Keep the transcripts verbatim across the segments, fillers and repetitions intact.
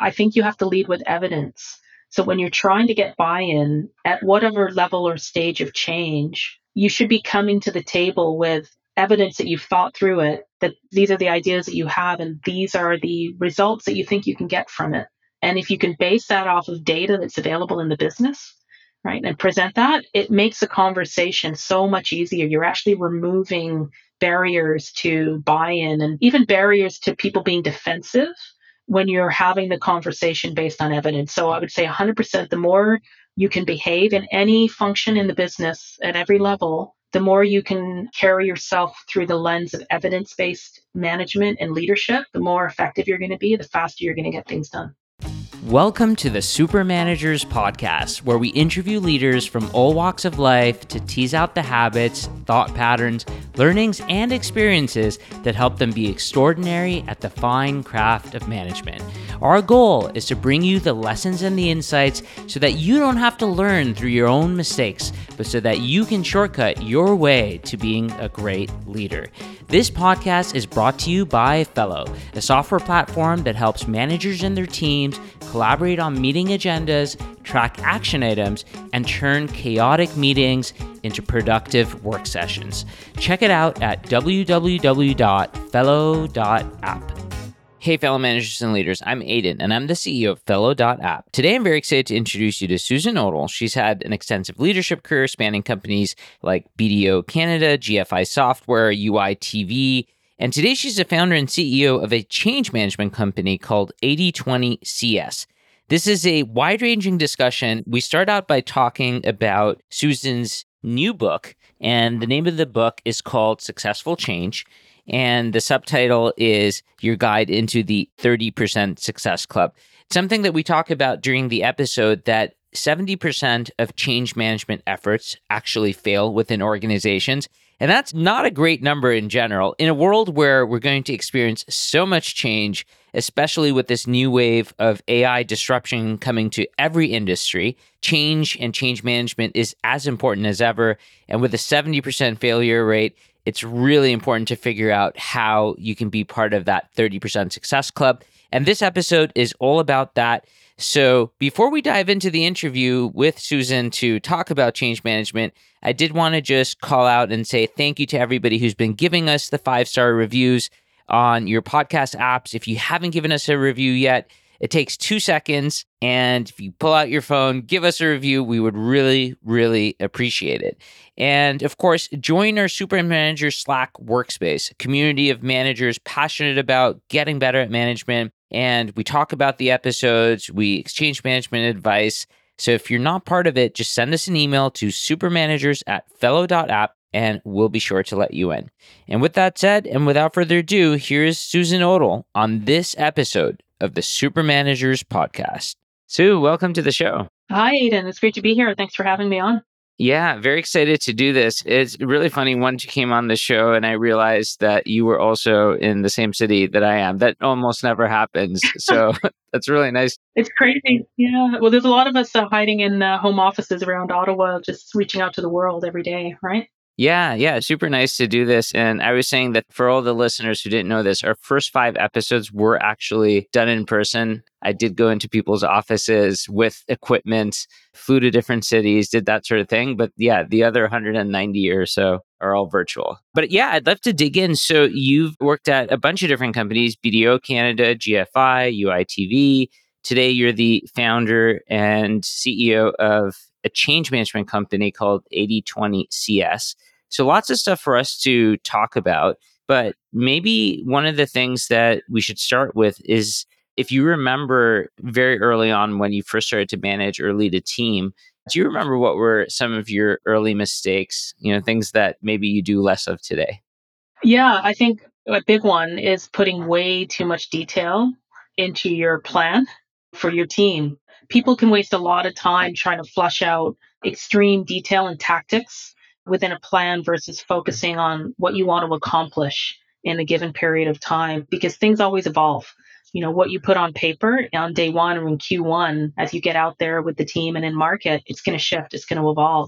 I think you have to lead with evidence. So when you're trying to get buy-in at whatever level or stage of change, you should be coming to the table with evidence that you've thought through it, that these are the ideas that you have and these are the results that you think you can get from it. And if you can base that off of data that's available in the business, right, and present that, it makes the conversation so much easier. You're actually removing barriers to buy-in and even barriers to people being defensive when you're having the conversation based on evidence. So I would say one hundred percent the more you can behave in any function in the business at every level, the more you can carry yourself through the lens of evidence-based management and leadership, the more effective you're going to be, the faster you're going to get things done. Welcome to the Super Managers Podcast, where we interview leaders from all walks of life to tease out the habits, thought patterns, learnings, and experiences that help them be extraordinary at the fine craft of management. Our goal is to bring you the lessons and the insights so that you don't have to learn through your own mistakes, but so that you can shortcut your way to being a great leader. This podcast is brought to you by Fellow, a software platform that helps managers and their teams collaborate on meeting agendas, track action items, and turn chaotic meetings into productive work sessions. Check it out at w w w dot fellow dot app. Hey, fellow managers and leaders, I'm Aiden, and I'm the C E O of Fellow dot app. Today, I'm very excited to introduce you to Susan Odle. She's had an extensive leadership career spanning companies like B D O Canada, G F I Software, U I T V, and today she's the founder and C E O of a change management company called eighty twenty C S. This is a wide-ranging discussion. We start out by talking about Susan's new book, and the name of the book is called Successful Change. And the subtitle is Your Guide into the thirty percent Success Club. Something that we talk about during the episode, that seventy percent of change management efforts actually fail within organizations. And that's not a great number in general. In a world where we're going to experience so much change, especially with this new wave of A I disruption coming to every industry, change and change management is as important as ever. And with a seventy percent failure rate, it's really important to figure out how you can be part of that thirty percent success club. And this episode is all about that. So before we dive into the interview with Susan to talk about change management, I did want to just call out and say thank you to everybody who's been giving us the five-star reviews on your podcast apps. If you haven't given us a review yet, it takes two seconds. And if you pull out your phone, give us a review, we would really, really appreciate it. And of course, join our Super Manager Slack workspace, a community of managers passionate about getting better at management. And we talk about the episodes, we exchange management advice. So if you're not part of it, just send us an email to supermanagers at fellow dot app and we'll be sure to let you in. And with that said, and without further ado, here's Susan Odle on this episode of the Super Managers Podcast. Sue, welcome to the show. Hi, Aiden. It's great to be here. Thanks for having me on. Yeah, very excited to do this. It's really funny. Once you came on the show and I realized that you were also in the same city that I am. That almost never happens. So that's really nice. It's crazy. Yeah. Well, there's a lot of us uh, hiding in uh, home offices around Ottawa, just reaching out to the world every day, right? Yeah, yeah, super nice to do this. And I was saying that for all the listeners who didn't know this, our first five episodes were actually done in person. I did go into people's offices with equipment, flew to different cities, did that sort of thing. But yeah, the other one hundred ninety or so are all virtual. But yeah, I'd love to dig in. So you've worked at a bunch of different companies, B D O Canada, G F I, U I T V. Today, you're the founder and C E O of a change management company called eighty twenty C S. So lots of stuff for us to talk about. But maybe one of the things that we should start with is, if you remember very early on when you first started to manage or lead a team, do you remember what were some of your early mistakes, you know, things that maybe you do less of today? Yeah, I think a big one is putting way too much detail into your plan for your team. People can waste a lot of time trying to flush out extreme detail and tactics within a plan versus focusing on what you want to accomplish in a given period of time, because things always evolve. You know, what you put on paper on day one or in Q one, as you get out there with the team and in market, it's going to shift, it's going to evolve.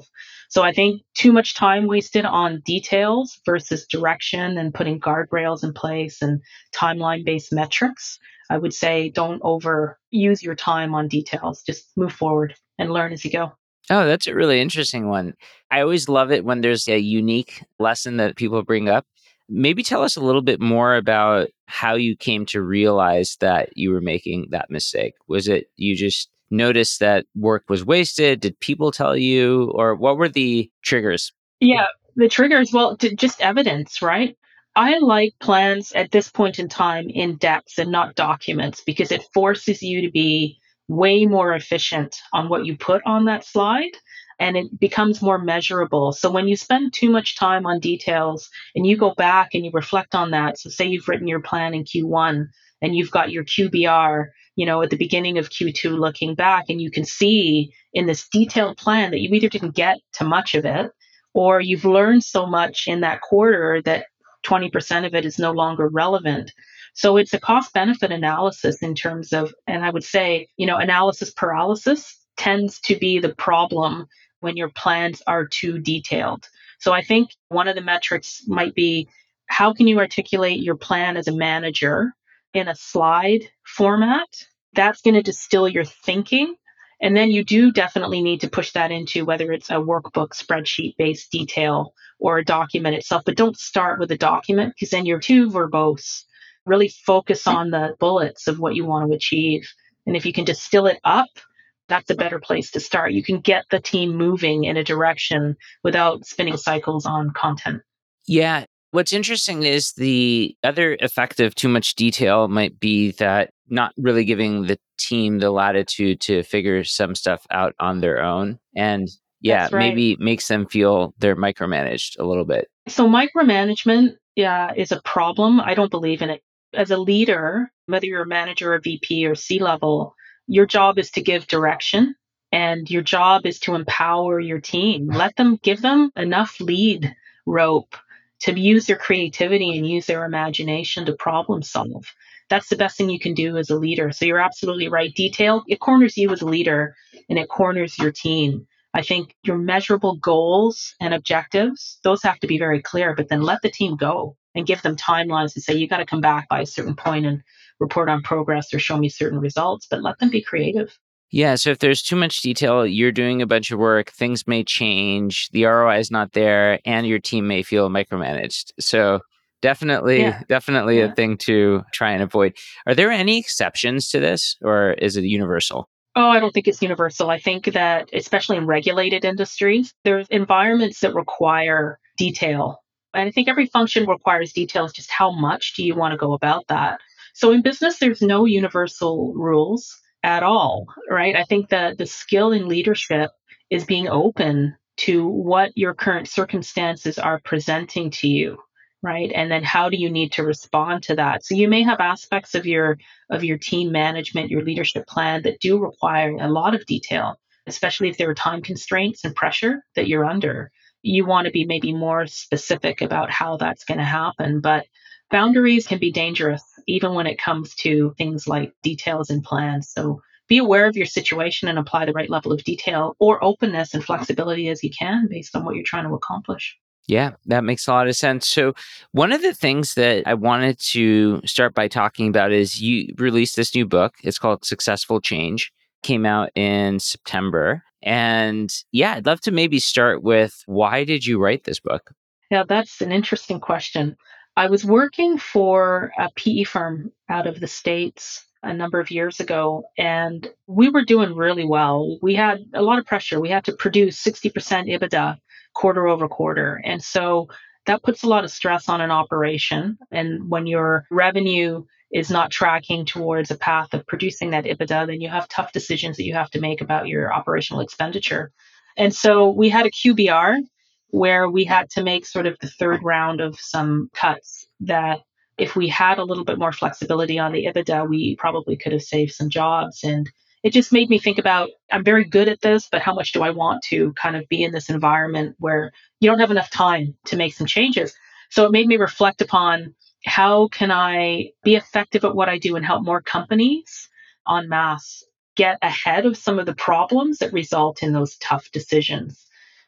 So I think too much time wasted on details versus direction and putting guardrails in place and timeline based metrics. I would say don't overuse your time on details. Just move forward and learn as you go. Oh, that's a really interesting one. I always love it when there's a unique lesson that people bring up. Maybe tell us a little bit more about how you came to realize that you were making that mistake. Was it you just noticed that work was wasted? Did people tell you? Or what were the triggers? Yeah, the triggers, well, t- just evidence, right? I like plans at this point in time in decks and not documents because it forces you to be way more efficient on what you put on that slide and it becomes more measurable. So when you spend too much time on details and you go back and you reflect on that, so say you've written your plan in Q one and you've got your Q B R, you know, at the beginning of Q two looking back and you can see in this detailed plan that you either didn't get to much of it or you've learned so much in that quarter that twenty percent of it is no longer relevant. So it's a cost benefit analysis in terms of, and I would say, you know, analysis paralysis tends to be the problem when your plans are too detailed. So I think one of the metrics might be how can you articulate your plan as a manager in a slide format? That's going to distill your thinking and then you do definitely need to push that into whether it's a workbook, spreadsheet based detail or a document itself. But don't start with a document because then you're too verbose. Really focus on the bullets of what you want to achieve. And if you can distill it up, that's a better place to start. You can get the team moving in a direction without spinning cycles on content. Yeah. What's interesting is the other effect of too much detail might be that not really giving the team the latitude to figure some stuff out on their own. And yeah, That's right. maybe makes them feel they're micromanaged a little bit. So micromanagement, yeah, is a problem. I don't believe in it. As a leader, whether you're a manager or V P or C level, your job is to give direction and your job is to empower your team. Let them give them enough lead rope to use their creativity and use their imagination to problem solve. That's the best thing you can do as a leader. So you're absolutely right. Detail, it corners you as a leader and it corners your team. I think your measurable goals and objectives, those have to be very clear, but then let the team go and give them timelines to say, you got to come back by a certain point and report on progress or show me certain results, but let them be creative. Yeah. So if there's too much detail, you're doing a bunch of work, things may change, the R O I is not there, and your team may feel micromanaged. So definitely, Yeah. definitely a Yeah. thing to try and avoid. Are there any exceptions to this or is it universal? Oh, I don't think it's universal. I think that, especially in regulated industries, there's environments that require detail. And I think every function requires details. Just how much do you want to go about that? So in business, there's no universal rules at all, right? I think that the skill in leadership is being open to what your current circumstances are presenting to you, right? And then how do you need to respond to that? So you may have aspects of your of your team management, your leadership plan that do require a lot of detail, especially if there are time constraints and pressure that you're under. You want to be maybe more specific about how that's going to happen. But boundaries can be dangerous, even when it comes to things like details and plans. So be aware of your situation and apply the right level of detail or openness and flexibility as you can based on what you're trying to accomplish. Yeah, that makes a lot of sense. So, one of the things that I wanted to start by talking about is you released this new book. It's called Successful Change. Came out in September. And yeah, I'd love to maybe start with why did you write this book? Yeah, that's an interesting question. I was working for a P E firm out of the States a number of years ago, and we were doing really well. We had a lot of pressure. We had to produce sixty percent EBITDA quarter over quarter. And so that puts a lot of stress on an operation. And when your revenue is not tracking towards a path of producing that EBITDA, then you have tough decisions that you have to make about your operational expenditure. And so we had a Q B R where we had to make sort of the third round of some cuts that if we had a little bit more flexibility on the EBITDA, we probably could have saved some jobs. And it just made me think about I'm very good at this, but how much do I want to kind of be in this environment where you don't have enough time to make some changes? So it made me reflect upon how can I be effective at what I do and help more companies en masse get ahead of some of the problems that result in those tough decisions.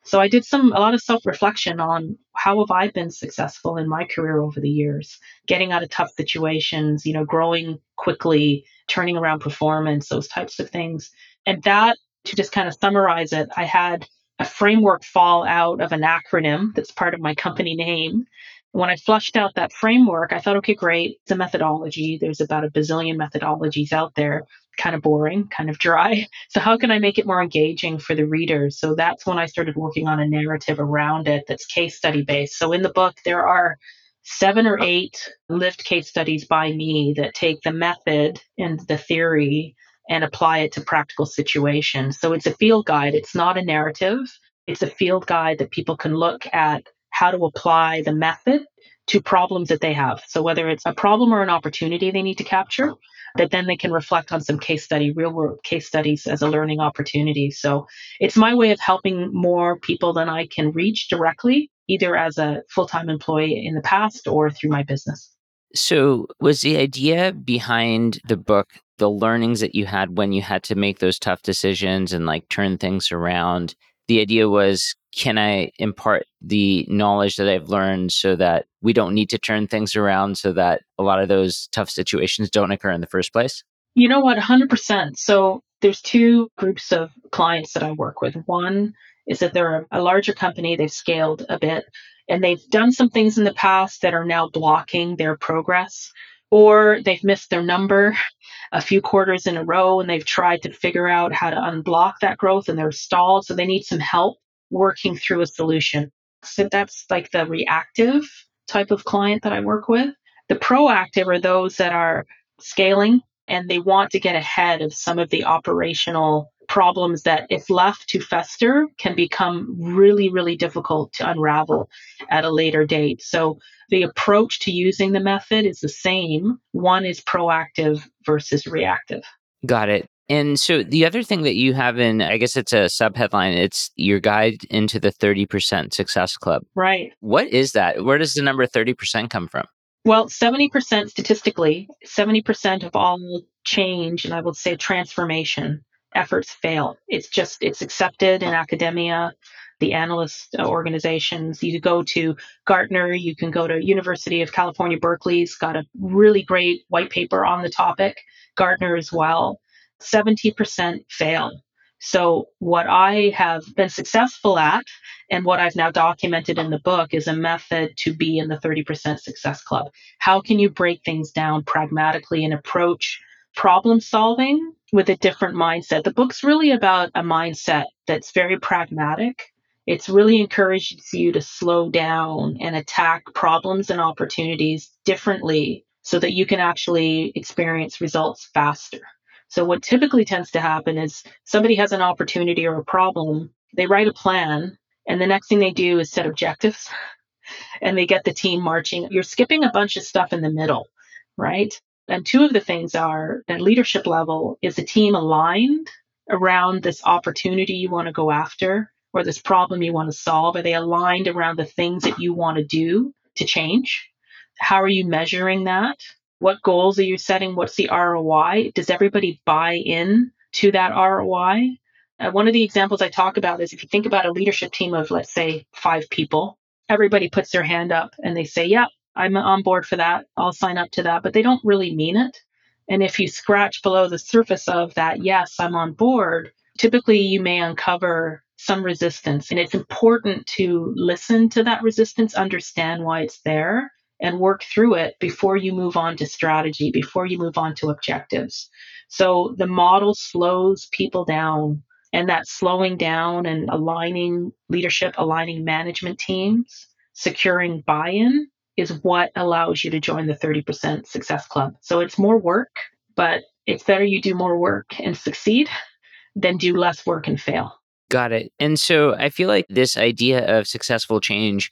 So I did some a lot of self-reflection on how have I been successful in my career over the years, getting out of tough situations, you know, growing quickly, turning around performance, those types of things. And that, to just kind of summarize it, I had a framework fall out of an acronym that's part of my company name. When I flushed out that framework, I thought, okay, great. It's a methodology. There's about a bazillion methodologies out there, kind of boring, kind of dry. So, how can I make it more engaging for the readers? So, that's when I started working on a narrative around it that's case study based. So, in the book, there are seven or eight lived case studies by me that take the method and the theory and apply it to practical situations. So, it's a field guide, it's not a narrative. It's a field guide that people can look at how to apply the method to problems that they have. So, whether it's a problem or an opportunity they need to capture, that then they can reflect on some case study, real world case studies as a learning opportunity. So, it's my way of helping more people than I can reach directly, either as a full time employee in the past or through my business. So, was the idea behind the book the learnings that you had when you had to make those tough decisions and like turn things around? The idea was, can I impart the knowledge that I've learned so that we don't need to turn things around so that a lot of those tough situations don't occur in the first place? You know what? one hundred percent. So there's two groups of clients that I work with. One is that they're a larger company, they've scaled a bit, and they've done some things in the past that are now blocking their progress, or they've missed their number a few quarters in a row and they've tried to figure out how to unblock that growth and they're stalled. So they need some help working through a solution. So that's like the reactive type of client that I work with. The proactive are those that are scaling and they want to get ahead of some of the operational problems that, if left to fester, can become really, really difficult to unravel at a later date. So the approach to using the method is the same. One is proactive versus reactive. Got it. And so the other thing that you have in, I guess it's a subheadline, it's your guide into the thirty percent Success Club. Right. What is that? Where does the number thirty percent come from? Well, seventy percent statistically, seventy percent of all change, and I would say transformation efforts fail. It's just, it's accepted in academia, the analyst organizations. You go to Gartner, you can go to University of California, Berkeley's got a really great white paper on the topic, Gartner as well. seventy percent fail. So what I have been successful at and what I've now documented in the book is a method to be in the thirty percent Success Club. How can you break things down pragmatically and approach problem solving with a different mindset? The book's really about a mindset that's very pragmatic. It's really encourages you to slow down and attack problems and opportunities differently so that you can actually experience results faster. So what typically tends to happen is somebody has an opportunity or a problem, they write a plan, and the next thing they do is set objectives and they get the team marching. You're skipping a bunch of stuff in the middle, right? And two of the things are at leadership level, is the team aligned around this opportunity you want to go after or this problem you want to solve? Are they aligned around the things that you want to do to change? How are you measuring that? What goals are you setting? What's the R O I? Does everybody buy in to that R O I? Uh, one of the examples I talk about is if you think about a leadership team of, let's say, five people, everybody puts their hand up and they say, yeah, I'm on board for that. I'll sign up to that. But they don't really mean it. And if you scratch below the surface of that, yes, I'm on board, typically you may uncover some resistance. And it's important to listen to that resistance, understand why it's there, and work through it before you move on to strategy, before you move on to objectives. So the model slows people down, and that slowing down and aligning leadership, aligning management teams, securing buy-in is what allows you to join the thirty percent Success Club. So it's more work, but it's better you do more work and succeed than do less work and fail. Got it. And so I feel like this idea of successful change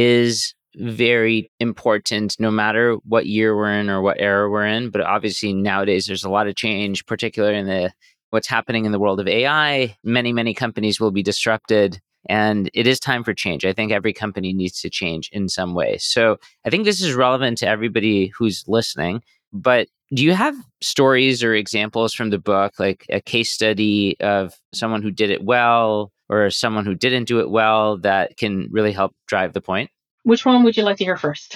is very important no matter what year we're in or what era we're in. But obviously nowadays there's a lot of change, particularly in the what's happening in the world of A I. Many, many companies will be disrupted. And it is time for change. I think every company needs to change in some way. So I think this is relevant to everybody who's listening. But Do you have stories or examples from the book, like a case study of someone who did it well or someone who didn't do it well that can really help drive the point? Which one would you like to hear first?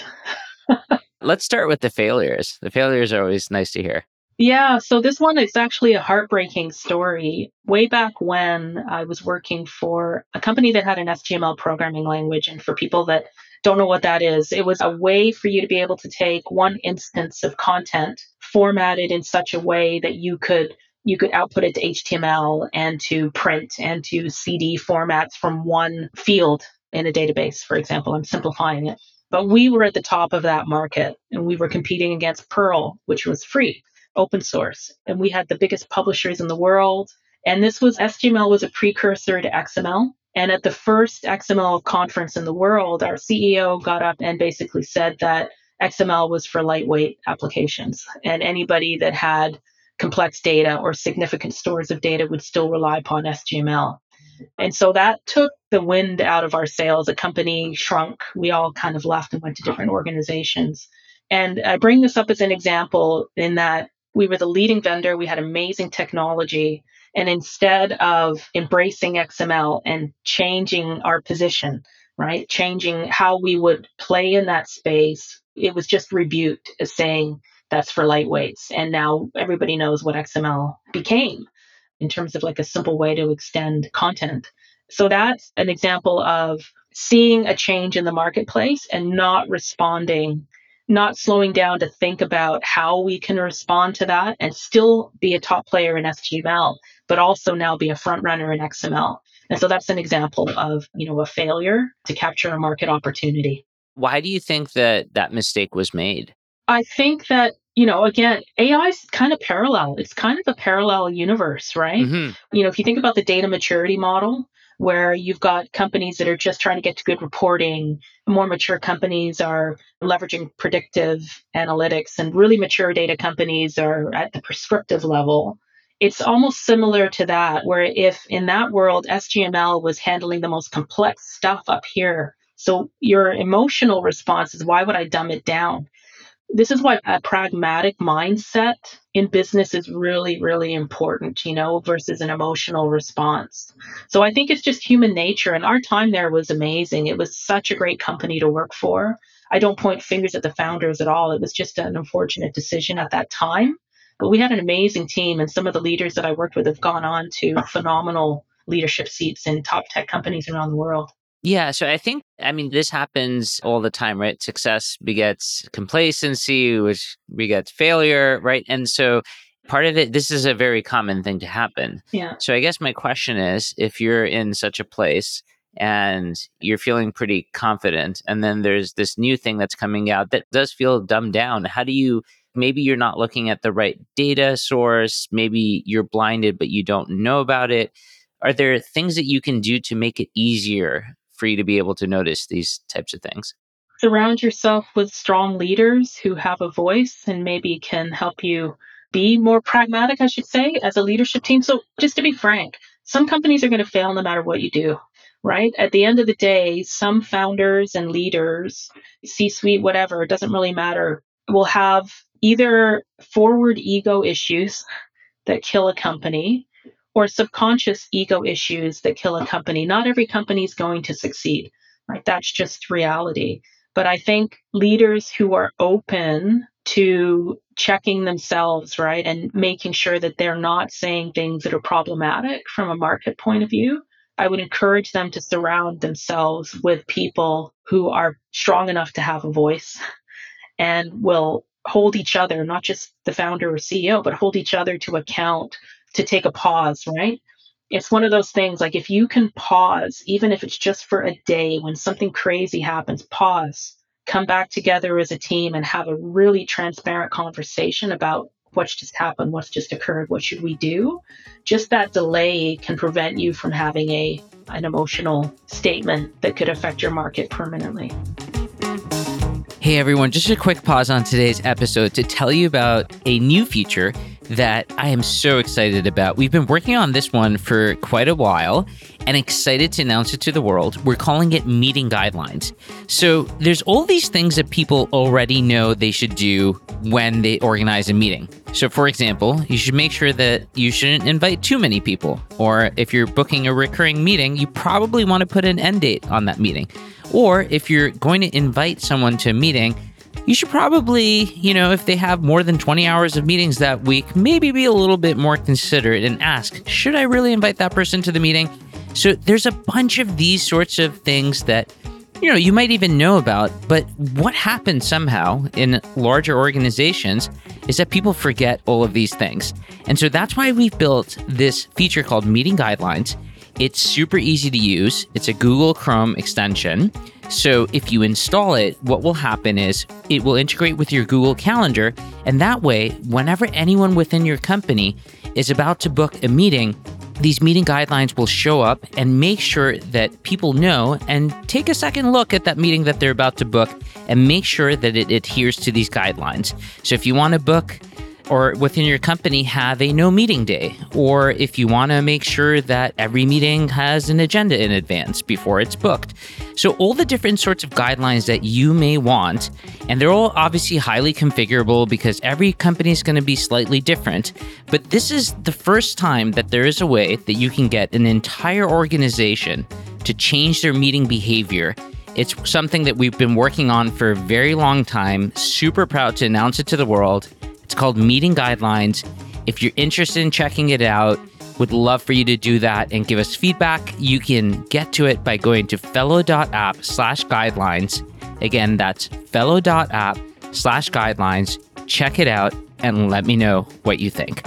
Let's start with the failures. The failures are always nice to hear. Yeah, so this one is actually a heartbreaking story. Way back when I was working for a company that had an S T M L programming language, and for people that don't know what that is, it was a way for you to be able to take one instance of content, format it in such a way that you could you could output it to H T M L and to print and to C D formats from one field in a database, for example. I'm simplifying it. But we were at the top of that market, and we were competing against Perl, which was free, open source. And we had the biggest publishers in the world. And this was, H T M L was a precursor to X M L. And at the first X M L conference in the world, our C E O got up and basically said that X M L was for lightweight applications. And anybody that had complex data or significant stores of data would still rely upon H T M L. And so that took the wind out of our sails. The company shrunk. We all kind of left and went to different organizations. And I bring this up as an example in that we were the leading vendor. We had amazing technology. And instead of embracing X M L and changing our position, right, changing how we would play in that space, it was just rebuked as saying that's for lightweights. And now everybody knows what X M L became in terms of like a simple way to extend content. So that's an example of seeing a change in the marketplace and not responding, not slowing down to think about how we can respond to that and still be a top player in S T M L, but also now be a front runner in X M L. And so that's an example of, you know, a failure to capture a market opportunity. Why do you think that that mistake was made? I think that, you know, again, A I is kind of parallel. It's kind of a parallel universe, right? Mm-hmm. You know, if you think about the data maturity model, where you've got companies that are just trying to get to good reporting, more mature companies are leveraging predictive analytics, and really mature data companies are at the prescriptive level. It's almost similar to that, where if in that world, S T M L was handling the most complex stuff up here. So your emotional response is, why would I dumb it down? This is why a pragmatic mindset in business is really, really important, you know, versus an emotional response. So I think it's just human nature. And our time there was amazing. It was such a great company to work for. I don't point fingers at the founders at all. It was just an unfortunate decision at that time. But we had an amazing team. And some of the leaders that I worked with have gone on to phenomenal leadership seats in top tech companies around the world. Yeah, so I think, I mean, this happens all the time, right? Success begets complacency, which begets failure, right? And so part of it, this is a very common thing to happen. Yeah. So I guess my question is, if you're in such a place and you're feeling pretty confident, and then there's this new thing that's coming out that does feel dumbed down, how do you, maybe you're not looking at the right data source, maybe you're blinded, but you don't know about it. Are there things that you can do to make it easier for you to be able to notice these types of things? Surround yourself with strong leaders who have a voice and maybe can help you be more pragmatic, I should say, as a leadership team. So just to be frank, some companies are going to fail no matter what you do, right? At the end of the day, some founders and leaders, C-suite, whatever, it doesn't really matter, will have either forward ego issues that kill a company or subconscious ego issues that kill a company. Not every company is going to succeed, right? That's just reality. But I think leaders who are open to checking themselves, right, and making sure that they're not saying things that are problematic from a market point of view, I would encourage them to surround themselves with people who are strong enough to have a voice and will hold each other, not just the founder or C E O, but hold each other to account, to take a pause, right? It's one of those things, like if you can pause, even if it's just for a day, when something crazy happens, pause, come back together as a team and have a really transparent conversation about what's just happened, what's just occurred, what should we do? Just that delay can prevent you from having a an emotional statement that could affect your market permanently. Hey everyone, just a quick pause on today's episode to tell you about a new feature that I am so excited about. We've been working on this one for quite a while and excited to announce it to the world. We're calling it Meeting Guidelines. So there's all these things that people already know they should do when they organize a meeting. So for example, you should make sure that you shouldn't invite too many people. Or if you're booking a recurring meeting, you probably want to put an end date on that meeting. Or if you're going to invite someone to a meeting, you should probably, you know, if they have more than twenty hours of meetings that week, maybe be a little bit more considerate and ask, should I really invite that person to the meeting? So there's a bunch of these sorts of things that, you know, you might even know about, but what happens somehow in larger organizations is that people forget all of these things. And so that's why we've built this feature called Meeting Guidelines. It's super easy to use. It's a Google Chrome extension. So if you install it, what will happen is it will integrate with your Google Calendar. And that way, whenever anyone within your company is about to book a meeting, these meeting guidelines will show up and make sure that people know and take a second look at that meeting that they're about to book and make sure that it adheres to these guidelines. So if you want to book or within your company have a no meeting day, or if you want to make sure that every meeting has an agenda in advance before it's booked. So all the different sorts of guidelines that you may want, and they're all obviously highly configurable because every company is going to be slightly different. But this is the first time that there is a way that you can get an entire organization to change their meeting behavior. It's something that we've been working on for a very long time. Super proud to announce it to the world. It's called Meeting Guidelines. If you're interested in checking it out, would love for you to do that and give us feedback. You can get to it by going to fellow.app slash guidelines. Again, that's fellow.app slash guidelines. Check it out and let me know what you think.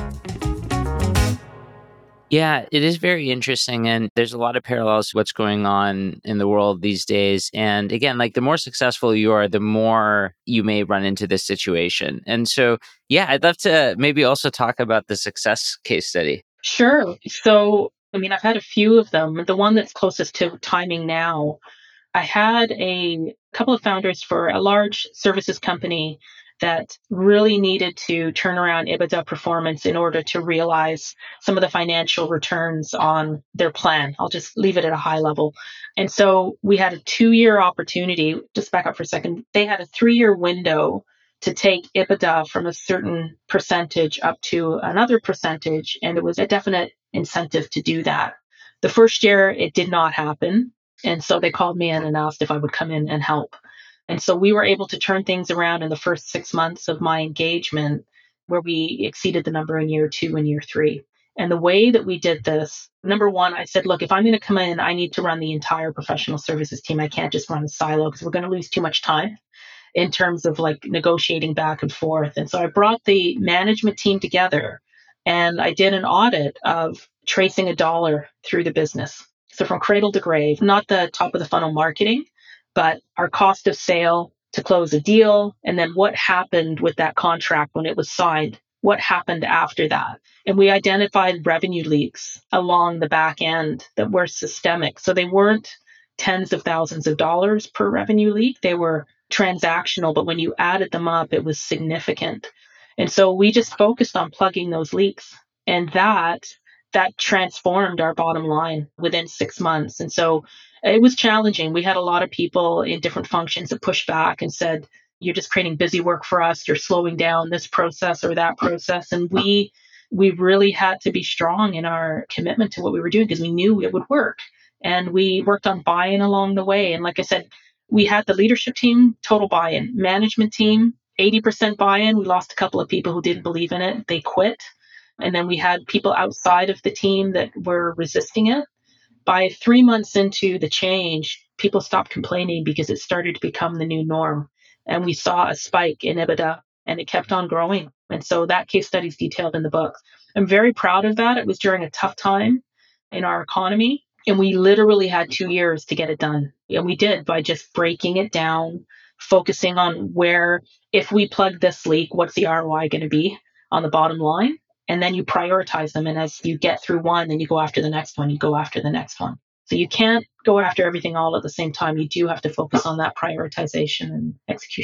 Yeah, it is very interesting. And there's a lot of parallels to what's going on in the world these days. And again, like the more successful you are, the more you may run into this situation. And so, yeah, I'd love to maybe also talk about the success case study. Sure. So, I mean, I've had a few of them. The one that's closest to timing now, I had a couple of founders for a large services company that really needed to turn around EBITDA performance in order to realize some of the financial returns on their plan. I'll just leave it at a high level. And so we had a two-year opportunity. Just back up for a second. They had a three-year window to take EBITDA from a certain percentage up to another percentage, and it was a definite incentive to do that. The first year, it did not happen. And so they called me in and asked if I would come in and help. And so we were able to turn things around in the first six months of my engagement, where we exceeded the number in year two and year three. And the way that we did this, number one, I said, look, if I'm going to come in, I need to run the entire professional services team. I can't just run a silo because we're going to lose too much time in terms of like negotiating back and forth. And so I brought the management team together and I did an audit of tracing a dollar through the business. So from cradle to grave, not the top of the funnel marketing, but our cost of sale to close a deal. And then what happened with that contract when it was signed? What happened after that? And we identified revenue leaks along the back end that were systemic. So they weren't tens of thousands of dollars per revenue leak. They were transactional, but when you added them up, it was significant. And so we just focused on plugging those leaks. And that that transformed our bottom line within six months. And so it was challenging. We had a lot of people in different functions that pushed back and said, you're just creating busy work for us. You're slowing down this process or that process. And we we really had to be strong in our commitment to what we were doing because we knew it would work. And we worked on buy-in along the way. And like I said, we had the leadership team, total buy-in, management team, eighty percent buy-in. We lost a couple of people who didn't believe in it. They quit. And then we had people outside of the team that were resisting it. By three months into the change, people stopped complaining because it started to become the new norm. And we saw a spike in EBITDA and it kept on growing. And so that case study is detailed in the book. I'm very proud of that. It was during a tough time in our economy. And we literally had two years to get it done. And we did by just breaking it down, focusing on where, if we plug this leak, what's the R O I going to be on the bottom line? And then you prioritize them. And as you get through one, then you go after the next one, you go after the next one. So you can't go after everything all at the same time. You do have to focus on that prioritization and execution.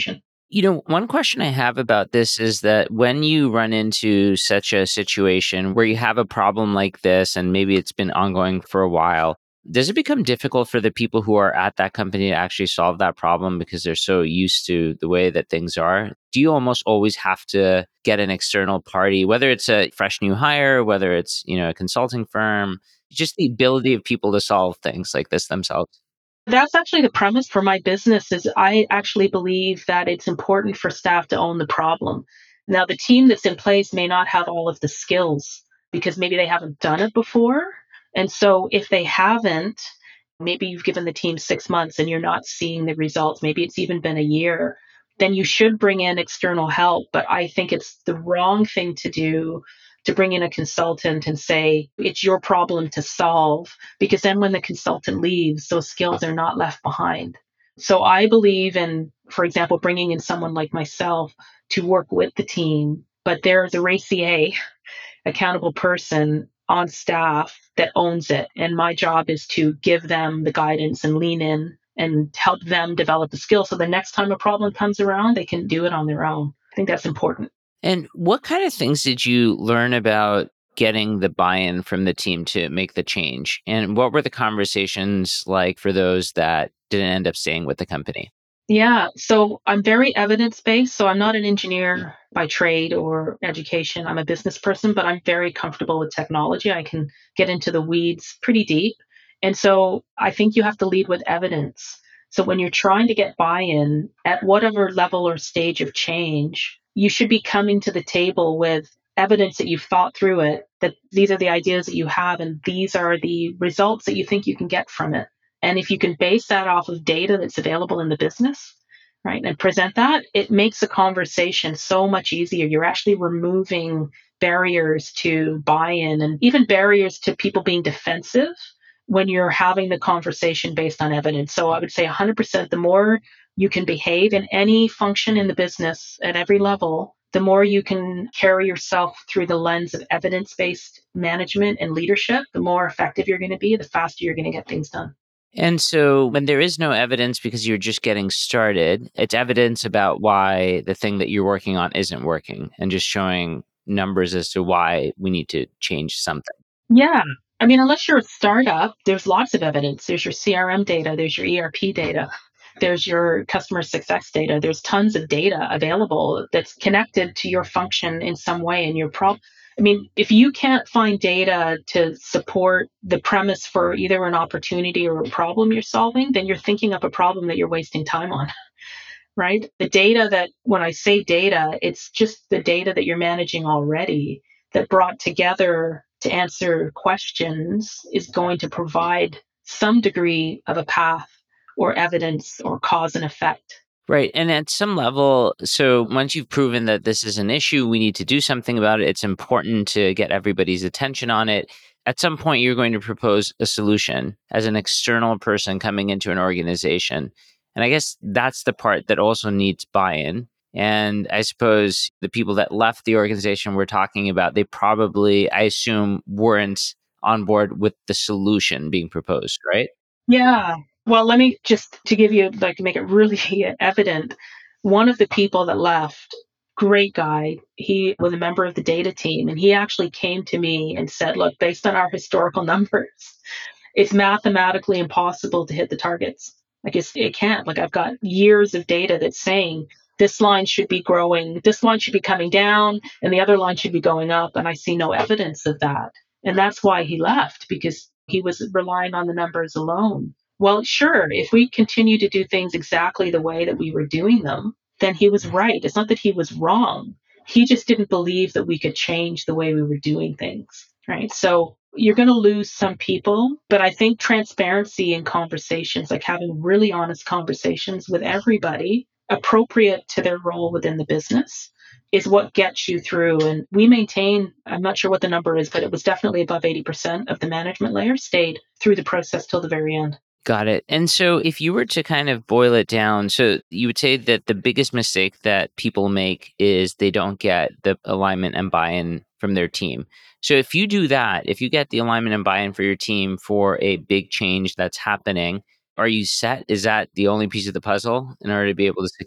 You know, one question I have about this is that when you run into such a situation where you have a problem like this and maybe it's been ongoing for a while, does it become difficult for the people who are at that company to actually solve that problem because they're so used to the way that things are? Do you almost always have to get an external party, whether it's a fresh new hire, whether it's, you know, a consulting firm, just the ability of people to solve things like this themselves? That's actually the premise for my business is I actually believe that it's important for staff to own the problem. Now, the team that's in place may not have all of the skills because maybe they haven't done it before. And so if they haven't, maybe you've given the team six months and you're not seeing the results, maybe it's even been a year, then you should bring in external help. But I think it's the wrong thing to do to bring in a consultant and say, it's your problem to solve, because then when the consultant leaves, those skills are not left behind. So I believe in, for example, bringing in someone like myself to work with the team, but there's a RACIA, accountable person on staff that owns it. And my job is to give them the guidance and lean in and help them develop the skill so the next time a problem comes around, they can do it on their own. I think that's important. And what kind of things did you learn about getting the buy-in from the team to make the change? And what were the conversations like for those that didn't end up staying with the company? Yeah, so I'm very evidence based. So I'm not an engineer by trade or education. I'm a business person, but I'm very comfortable with technology. I can get into the weeds pretty deep. And so I think you have to lead with evidence. So when you're trying to get buy in at whatever level or stage of change, you should be coming to the table with evidence that you've thought through it, that these are the ideas that you have, and these are the results that you think you can get from it. And if you can base that off of data that's available in the business, right, and present that, it makes the conversation so much easier. You're actually removing barriers to buy in and even barriers to people being defensive when you're having the conversation based on evidence. So I would say one hundred percent the more you can behave in any function in the business at every level, the more you can carry yourself through the lens of evidence based management and leadership, the more effective you're going to be, the faster you're going to get things done. And so when there is no evidence because you're just getting started, it's evidence about why the thing that you're working on isn't working and just showing numbers as to why we need to change something. Yeah. I mean, unless you're a startup, there's lots of evidence. There's your C R M data, there's your E R P data, there's your customer success data. There's tons of data available that's connected to your function in some way in your problem. I mean, if you can't find data to support the premise for either an opportunity or a problem you're solving, then you're thinking up a problem that you're wasting time on, right? The data that, when I say data, it's just the data that you're managing already that brought together to answer questions is going to provide some degree of a path or evidence or cause and effect. Right. And at some level, so once you've proven that this is an issue, we need to do something about it. It's important to get everybody's attention on it. At some point, you're going to propose a solution as an external person coming into an organization. And I guess that's the part that also needs buy in. And I suppose the people that left the organization we're talking about, they probably, I assume, weren't on board with the solution being proposed, right? Yeah. Well, let me just to give you, like, make it really evident. One of the people that left, great guy, he was a member of the data team, and he actually came to me and said, look, based on our historical numbers, it's mathematically impossible to hit the targets. Like it's, it can't. Like I've got years of data that's saying this line should be growing, this line should be coming down, and the other line should be going up. And I see no evidence of that. And that's why he left, because he was relying on the numbers alone. Well, sure, if we continue to do things exactly the way that we were doing them, then he was right. It's not that he was wrong. He just didn't believe that we could change the way we were doing things, right? So you're going to lose some people, but I think transparency in conversations, like having really honest conversations with everybody appropriate to their role within the business, is what gets you through. And we maintain, I'm not sure what the number is, but it was definitely above eighty percent of the management layer stayed through the process till the very end. Got it. And so if you were to kind of boil it down, so you would say that the biggest mistake that people make is they don't get the alignment and buy-in from their team. So if you do that, if you get the alignment and buy-in for your team for a big change that's happening, are you set? Is that the only piece of the puzzle in order to be able to succeed?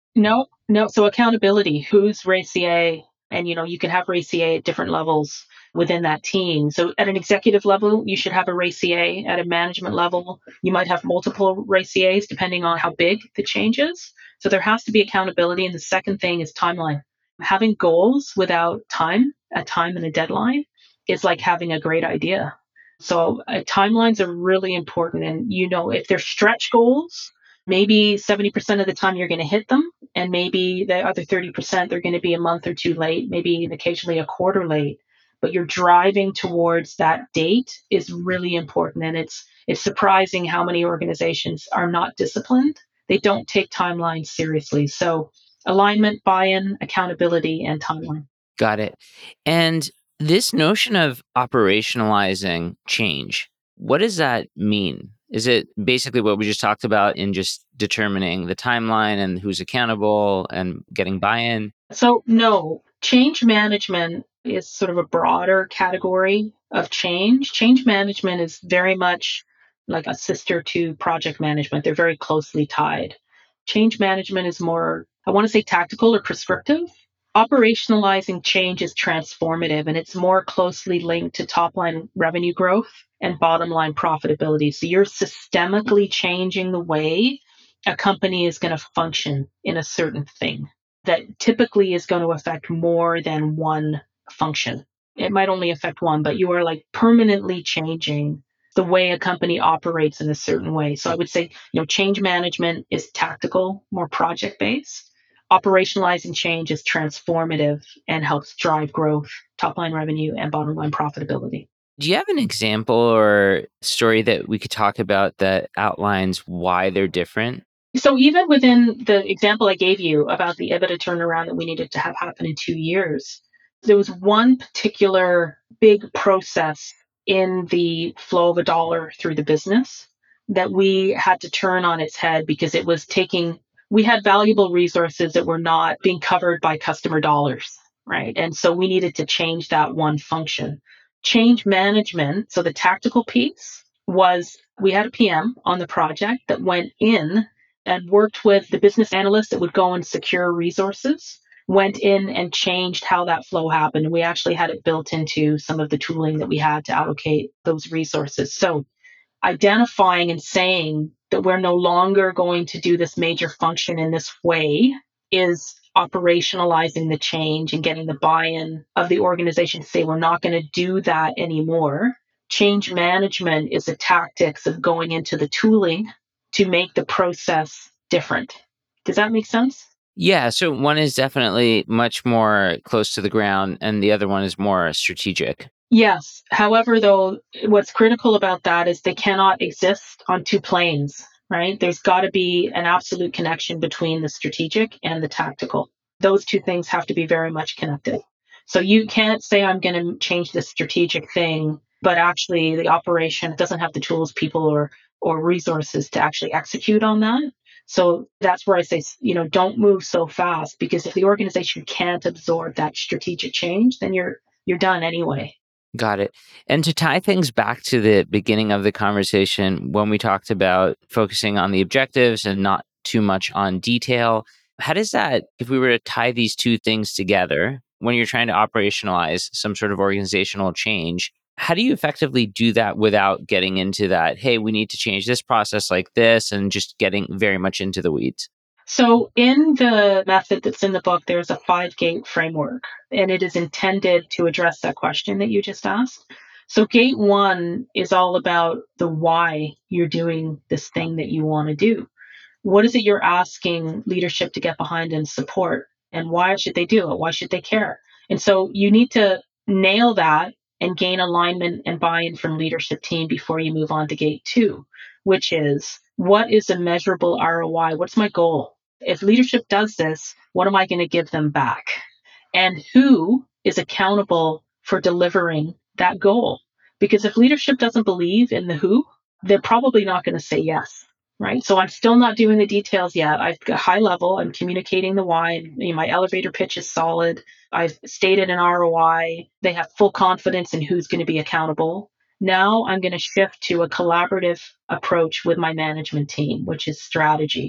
No, no. So accountability, who's RACIA? And, you know, you can have RACIA at different levels within that team. So at an executive level, you should have a RACIA. At a management level, you might have multiple RACIAs depending on how big the change is. So there has to be accountability. And the second thing is timeline. Having goals without time, a time and a deadline is like having a great idea. So uh, timelines are really important. And, you know, if they're stretch goals, maybe seventy percent of the time you're going to hit them. And maybe the other thirty percent they're going to be a month or two late, maybe occasionally a quarter late. But you're driving towards that date is really important. And it's it's surprising how many organizations are not disciplined. They don't take timelines seriously. So alignment, buy-in, accountability, and timeline. Got it. And this notion of operationalizing change, what does that mean? Is it basically what we just talked about in just determining the timeline and who's accountable and getting buy-in? So, no, change management is sort of a broader category of change. Change management is very much like a sister to project management, they're very closely tied. Change management is more, I want to say, tactical or prescriptive. Operationalizing change is transformative and it's more closely linked to top line revenue growth and bottom line profitability. So, you're systemically changing the way a company is going to function in a certain thing that typically is going to affect more than one function. It might only affect one, but you are like permanently changing the way a company operates in a certain way. So I would say, you know, change management is tactical, more project based. Operationalizing change is transformative and helps drive growth, top line revenue, and bottom line profitability. Do you have an example or story that we could talk about that outlines why they're different? So even within the example I gave you about the EBITDA turnaround that we needed to have happen in two years, there was one particular big process in the flow of a dollar through the business that we had to turn on its head because it was taking, we had valuable resources that were not being covered by customer dollars, right? And so we needed to change that one function. Change management, so the tactical piece was we had a P M on the project that went in and worked with the business analysts that would go and secure resources, went in and changed how that flow happened. And we actually had it built into some of the tooling that we had to allocate those resources. So identifying and saying that we're no longer going to do this major function in this way is operationalizing the change and getting the buy-in of the organization to say we're not going to do that anymore. Change management is the tactics of going into the tooling to make the process different. Does that make sense? Yeah, so one is definitely much more close to the ground and the other one is more strategic. Yes. However, though, what's critical about that is they cannot exist on two planes, right? There's got to be an absolute connection between the strategic and the tactical. Those two things have to be very much connected. So you can't say, I'm going to change the strategic thing, but actually the operation doesn't have the tools, people, or or resources to actually execute on that. So that's where I say, you know, don't move so fast because if the organization can't absorb that strategic change, then you're you're done anyway. Got it. And to tie things back to the beginning of the conversation, when we talked about focusing on the objectives and not too much on detail, how does that, if we were to tie these two things together, when you're trying to operationalize some sort of organizational change, how do you effectively do that without getting into that, hey, we need to change this process like this, and just getting very much into the weeds? So, in the method that's in the book, there's a five gate framework, and it is intended to address that question that you just asked. So, gate one is all about the why you're doing this thing that you want to do. What is it you're asking leadership to get behind and support? And why should they do it? Why should they care? And so, you need to nail that and gain alignment and buy in from leadership team before you move on to gate two, which is what is a measurable R O I? What's my goal? If leadership does this, what am I going to give them back? And who is accountable for delivering that goal? Because if leadership doesn't believe in the who, they're probably not going to say yes, right? So I'm still not doing the details yet. I've got high level. I'm communicating the why. You know, my elevator pitch is solid. I've stated an R O I. They have full confidence in who's going to be accountable. Now I'm going to shift to a collaborative approach with my management team, which is strategy.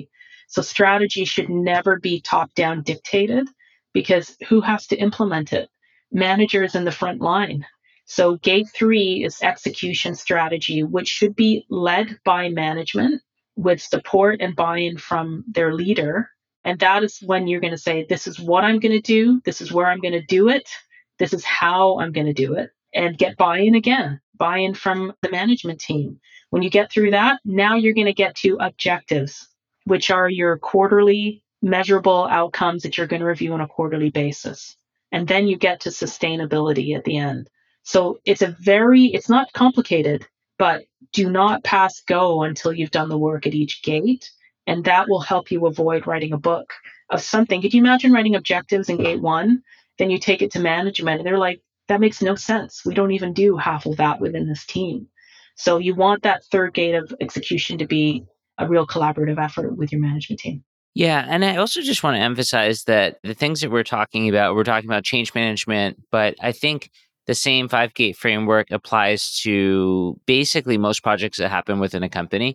So strategy should never be top-down dictated because who has to implement it? Managers in the front line. So gate three is execution strategy, which should be led by management with support and buy-in from their leader. And that is when you're going to say, this is what I'm going to do. This is where I'm going to do it. This is how I'm going to do it. And get buy-in again, buy-in from the management team. When you get through that, now you're going to get to objectives, which are your quarterly measurable outcomes that you're going to review on a quarterly basis. And then you get to sustainability at the end. So it's a very, it's not complicated, but do not pass go until you've done the work at each gate. And that will help you avoid writing a book of something. Could you imagine writing objectives in gate one? Then you take it to management and they're like, that makes no sense. We don't even do half of that within this team. So you want that third gate of execution to be a real collaborative effort with your management team. Yeah. And I also just want to emphasize that the things that we're talking about, we're talking about change management, but I think the same five gate framework applies to basically most projects that happen within a company.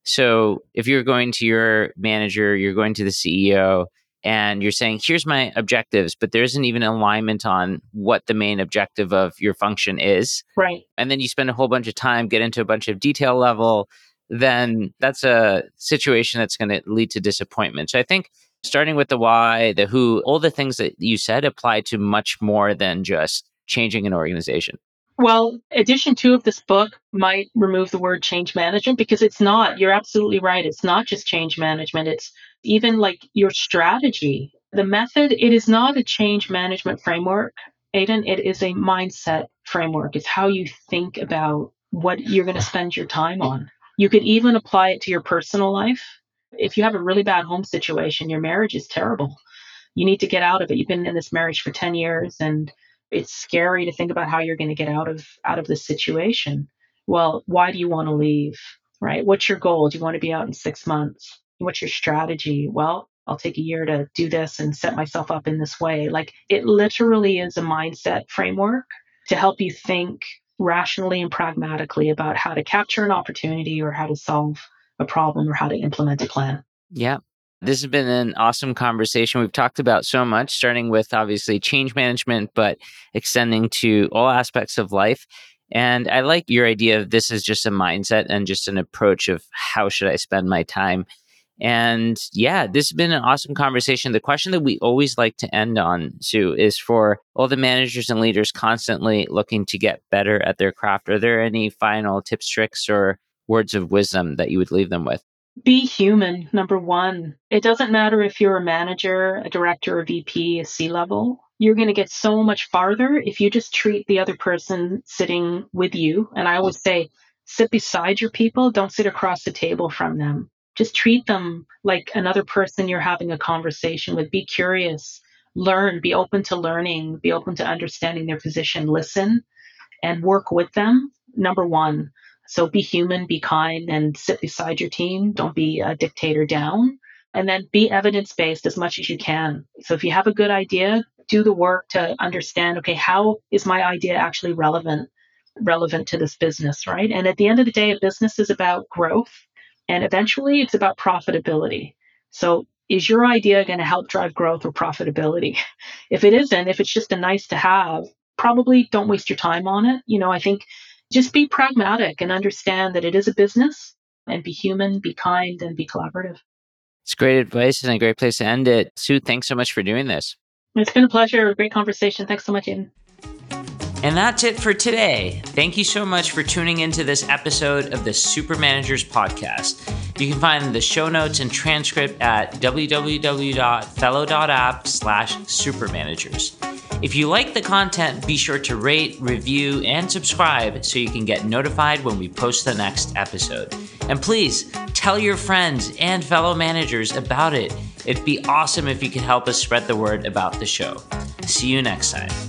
So if you're going to your manager, you're going to the C E O, and you're saying, here's my objectives, but there isn't even alignment on what the main objective of your function is. Right. And then you spend a whole bunch of time, get into a bunch of detail level, then that's a situation that's going to lead to disappointment. So I think starting with the why, the who, all the things that you said apply to much more than just changing an organization. Well, edition two of this book might remove the word change management because it's not. You're absolutely right. It's not just change management. It's even like your strategy. The method, it is not a change management framework, Aidan. It is a mindset framework. It's how you think about what you're going to spend your time on. You could even apply it to your personal life. If you have a really bad home situation, your marriage is terrible. You need to get out of it. You've been in this marriage for ten years and it's scary to think about how you're going to get out of out of this situation. Well, why do you want to leave, right? What's your goal? Do you want to be out in six months? What's your strategy? Well, I'll take a year to do this and set myself up in this way. Like it literally is a mindset framework to help you think rationally and pragmatically about how to capture an opportunity or how to solve a problem or how to implement a plan. Yeah. This has been an awesome conversation. We've talked about so much, starting with obviously change management, but extending to all aspects of life. And I like your idea of this is just a mindset and just an approach of how should I spend my time. And yeah, this has been an awesome conversation. The question that we always like to end on, Sue, is for all the managers and leaders constantly looking to get better at their craft. Are there any final tips, tricks, or words of wisdom that you would leave them with? Be human, number one. It doesn't matter if you're a manager, a director, a V P, a C-level. You're going to get so much farther if you just treat the other person sitting with you. And I always say, sit beside your people. Don't sit across the table from them. Just treat them like another person you're having a conversation with. Be curious, learn, be open to learning, be open to understanding their position, listen, and work with them. Number one. So be human, be kind, and sit beside your team. Don't be a dictator down. And then be evidence-based as much as you can. So if you have a good idea, do the work to understand, okay, how is my idea actually relevant, relevant to this business, right? And at the end of the day, a business is about growth. And eventually it's about profitability. So is your idea going to help drive growth or profitability? If it isn't, if it's just a nice to have, probably don't waste your time on it. You know, I think just be pragmatic and understand that it is a business, and be human, be kind, and be collaborative. It's great advice and a great place to end it. Sue, thanks so much for doing this. It's been a pleasure. A great conversation. Thanks so much, Aidan. And that's it for today. Thank you so much for tuning into this episode of the Super Managers Podcast. You can find the show notes and transcript at www.fellow.app slash supermanagers. If you like the content, be sure to rate, review, and subscribe so you can get notified when we post the next episode. And please tell your friends and fellow managers about it. It'd be awesome if you could help us spread the word about the show. See you next time.